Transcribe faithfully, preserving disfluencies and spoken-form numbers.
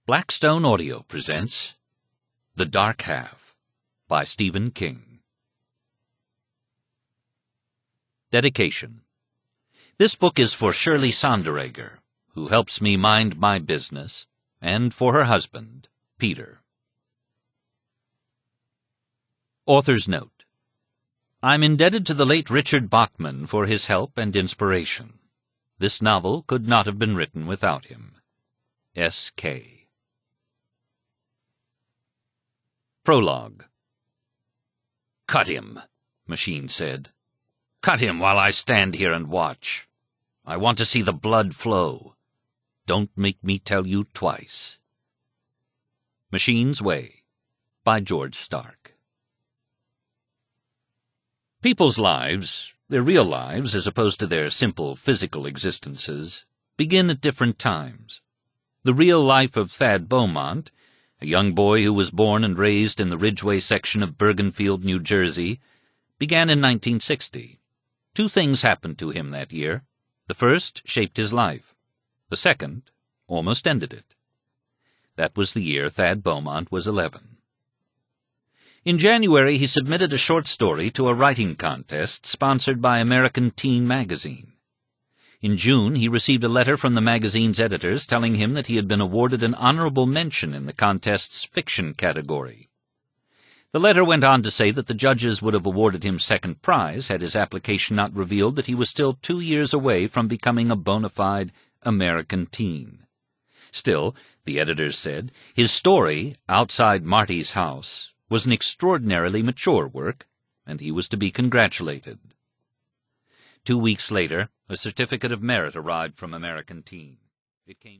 Blackstone Audio presents The Dark Half by Stephen King. Dedication. This book is for Shirley Sonderegger, who helps me mind my business, and for her husband, Peter. Author's Note. I'm indebted to the late Richard Bachman for his help and inspiration. This novel could not have been written without him. S K Prologue. "Cut him," Machine said. "Cut him while I stand here and watch. I want to see the blood flow. Don't make me tell you twice." Machine's Way by George Stark. People's lives, their real lives as opposed to their simple physical existences, begin at different times. The real life of Thad Beaumont, a young boy who was born and raised in the Ridgeway section of Bergenfield, New Jersey, began in nineteen sixty. Two things happened to him that year. The first shaped his life. The second almost ended it. That was the year Thad Beaumont was eleven. In January, he submitted a short story to a writing contest sponsored by American Teen Magazine. In June, he received a letter from the magazine's editors telling him that he had been awarded an honorable mention in the contest's fiction category. The letter went on to say that the judges would have awarded him second prize had his application not revealed that he was still two years away from becoming a bona fide American teen. Still, the editors said, his story, Outside Marty's House, was an extraordinarily mature work, and he was to be congratulated. Two weeks later, a certificate of merit arrived from American Teen. It came